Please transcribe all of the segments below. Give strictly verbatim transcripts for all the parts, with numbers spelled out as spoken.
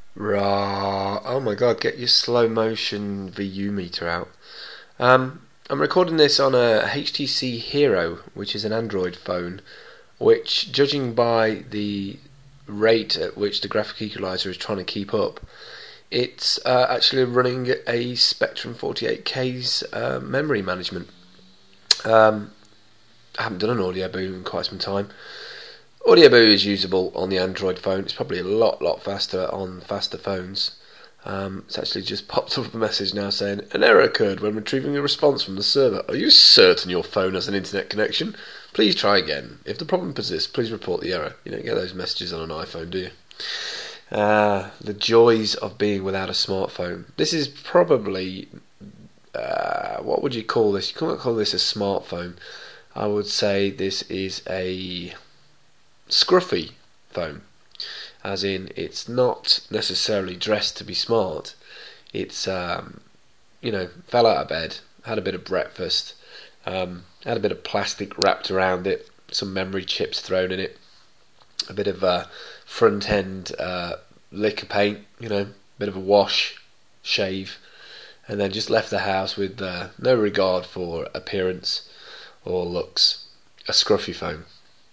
Rah. Oh my god, get your slow motion V U meter out. Um, I'm recording this on a H T C Hero, which is an Android phone, which, judging by the rate at which the graphic equalizer is trying to keep up, it's uh, actually running a Spectrum forty-eight K's uh, memory management. Um, I haven't done an audio boom in quite some time. Audioboo is usable on the Android phone. It's probably a lot, lot faster on faster phones. Um, it's actually just popped up a message now saying an error occurred when retrieving a response from the server. Are you certain your phone has an internet connection? Please try again. If the problem persists, please report the error. You don't get those messages on an iPhone, do you? Ah, the joys of being without a smartphone. This is probably uh, what would you call this? You can't call this a smartphone. I would say this is a scruffy phone, as in it's not necessarily dressed to be smart. It's um, you know, fell out of bed, had a bit of breakfast, um, had a bit of plastic wrapped around it, some memory chips thrown in it, a bit of uh, front end uh, liquor paint, you know, bit of a wash, shave, and then just left the house with uh, no regard for appearance or looks. A scruffy phone.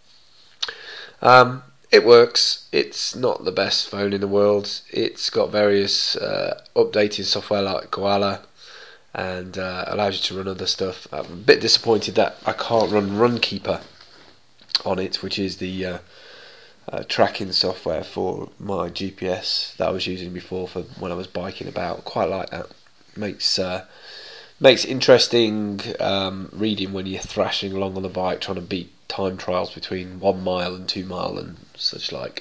Um, it works. It's not the best phone in the world. It's got various uh, updated software like Koala and uh, allows you to run other stuff. I'm a bit disappointed that I can't run Runkeeper on it, which is the uh, uh, tracking software for my G P S that I was using before for when I was biking about. Quite like that. Makes uh, makes interesting um, reading when you're thrashing along on the bike trying to beat time trials between one mile and two mile and such like.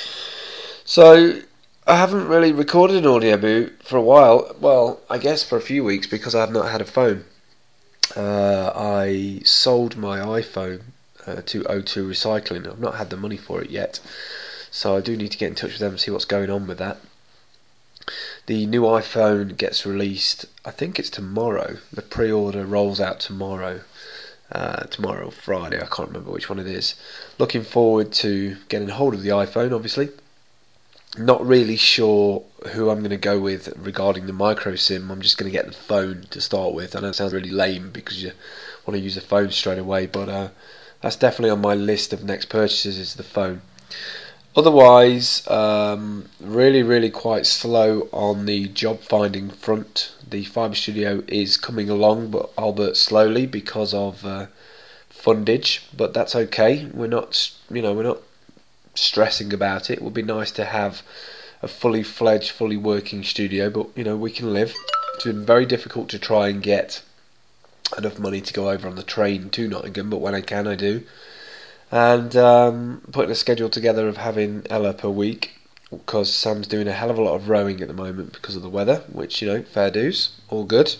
So I haven't really recorded an audio for a while. Well, I guess for a few weeks because I have not had a phone. Uh, I sold my iPhone uh, to O two Recycling. I've not had the money for it yet, so I do need to get in touch with them and see what's going on with that. The new iPhone gets released, I think it's tomorrow. The pre-order rolls out tomorrow. Uh, tomorrow, Friday, I can't remember which one it is. Looking forward to getting hold of the iPhone, obviously. Not really sure who I'm going to go with regarding the micro SIM. I'm just going to get the phone to start with. I know it sounds really lame because you want to use the phone straight away, but uh, that's definitely on my list of next purchases is the phone. Otherwise, um, really, really quite slow on the job finding front. The Fibre Studio is coming along, but albeit slowly because of uh, fundage. But that's okay. We're not, you know, we're not stressing about it. It would be nice to have a fully fledged, fully working studio, but you know, we can live. It's been very difficult to try and get enough money to go over on the train to Nottingham, but when I can, I do. And um, putting a schedule together of having Ella per week because Sam's doing a hell of a lot of rowing at the moment because of the weather, which, you know, fair dues, all good.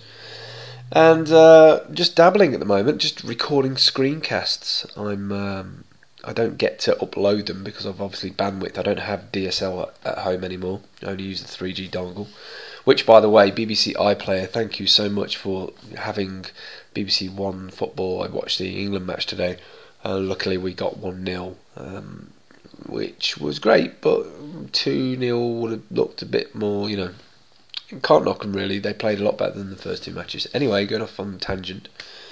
And uh, just dabbling at the moment, just recording screencasts. I'm um, I don't get to upload them because of obviously bandwidth. I don't have D S L at home anymore. I only use the three G dongle. Which, by the way, B B C iPlayer, thank you so much for having B B C One football. I watched the England match today. Uh, luckily, we got one nil, um, which was great, but two nil would have looked a bit more, you know. Can't knock them, really. They played a lot better than the first two matches. Anyway, going off on a tangent.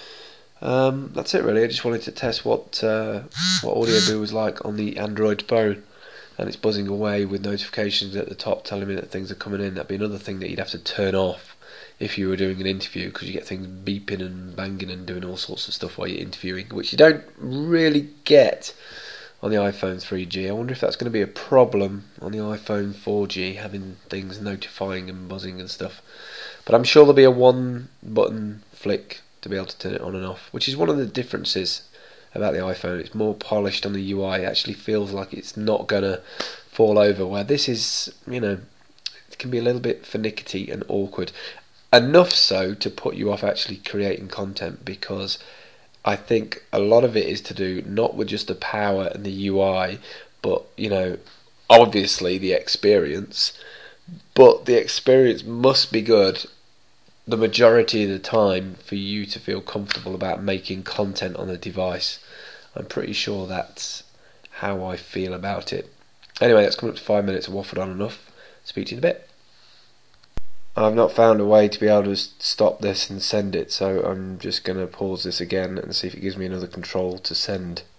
Um, that's it, really. I just wanted to test what uh, what Audioboo was like on the Android phone. And it's buzzing away with notifications at the top telling me that things are coming in. That'd be another thing that you'd have to turn off if you were doing an interview, because you get things beeping and banging and doing all sorts of stuff while you're interviewing, which you don't really get on the iPhone three G. I wonder if that's going to be a problem on the iPhone four G, having things notifying and buzzing and stuff. But I'm sure there'll be a one button flick to be able to turn it on and off, which is one of the differences about the iPhone. It's more polished on the U I. It actually feels like it's not going to fall over, where this is, you know, it can be a little bit finicky and awkward. Enough so to put you off actually creating content, because I think a lot of it is to do not with just the power and the U I, but, you know, obviously the experience. But the experience must be good the majority of the time for you to feel comfortable about making content on a device. I'm pretty sure that's how I feel about it. Anyway, that's coming up to five minutes. I've waffled on enough. speak to you in a bit. I've not found a way to be able to stop this and send it, so I'm just going to pause this again and see if it gives me another control to send